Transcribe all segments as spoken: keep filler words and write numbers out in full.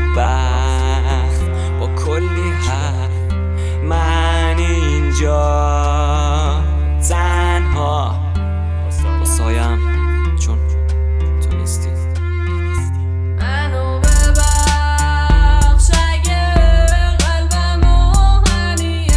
بدبخت با کلی حرف، من اینجا تنها با سایم چون تو نیستی. منو ببخش اگه قلبم آهنیه،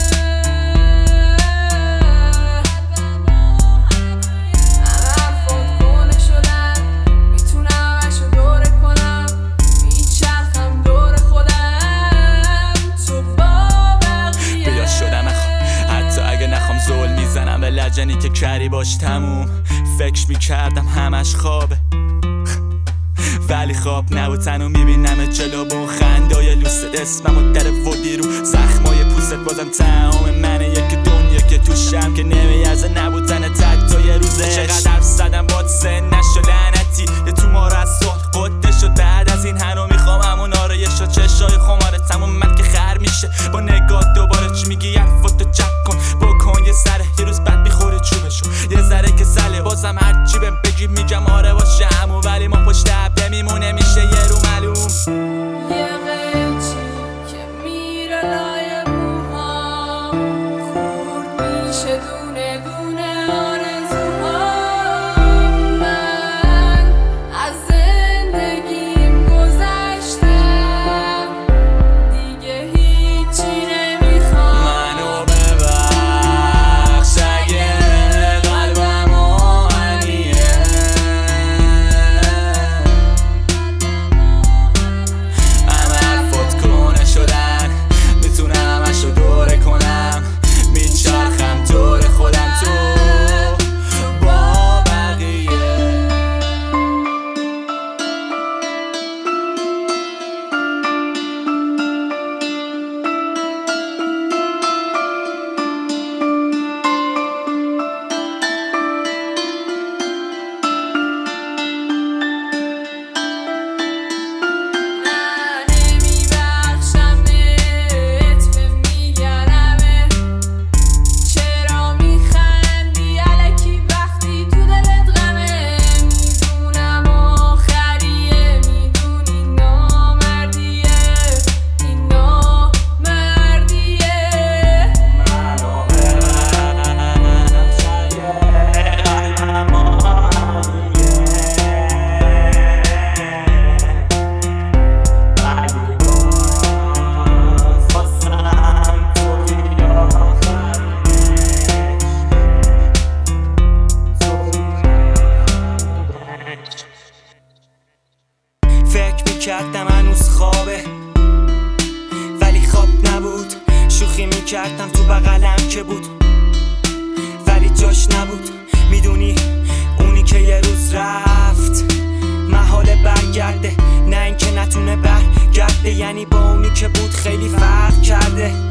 حرفات کنه شدن، میتونم اشو دوره کنم، میچرخم دور خودم تو با بقیه. بیا شدم اخوام حتی اگه نخوام زل میزنم به لجنی که کری باش تموم. فکر میکردم همش خوابه ولی خواب نبود، تنو میبینم جلو با اون خندای لوست اسمم و در ودی رو زخمای پوست بازم تمام منه. یک دنیا که توشم که نمیارزه نبودن تک یه روزه. چقدر حرف زدم باد سن نشو لعنتی، یه تو ما رو از صلح قده شد. بعد از این هنو میخوام همون آرایش و چشای خماره تموم من که خر میشه با نگاه. دوباره چی میگی حرفاتو جک کن بکن یه سره، یه روز بعد میخوره چوبشو یه ذره که سله. بازم هرچی بهم بگی میگم آره باشه همون، ولی ما پشت عبده میمونه میشه یه رو معلوم. یه قیچی که میره لای موهام، خورد میشه دونه دونه آرزوهام. من از زندگیم گذشتم دیگه هیچی نمیخوام. منو ببخش اگه قلبم آهنیه، همه حرفات کنه شدن، میتونم اشو دوره کنم، میچرخم دور خودم تو با بقیه. من نمیبخشم بهت میگنمه، چرا میخندی الکی وقتی تو دلت غمه. میدونم آخریه، میدونی نامردیه، این نامردیه. منو ببخش اگه قلبم آهنیه، ولی باز واسم توی آخرش. فکر میکردم هنوز خوابه ولی خواب نبود، شوخی میکردم تو بغلم که بود ولی جاش نبود. میدونی اونی که یه روز رفت محاله برگرده، نه اینکه نتونه برگرده، یعنی با اونی که بود خیلی فرق کرده.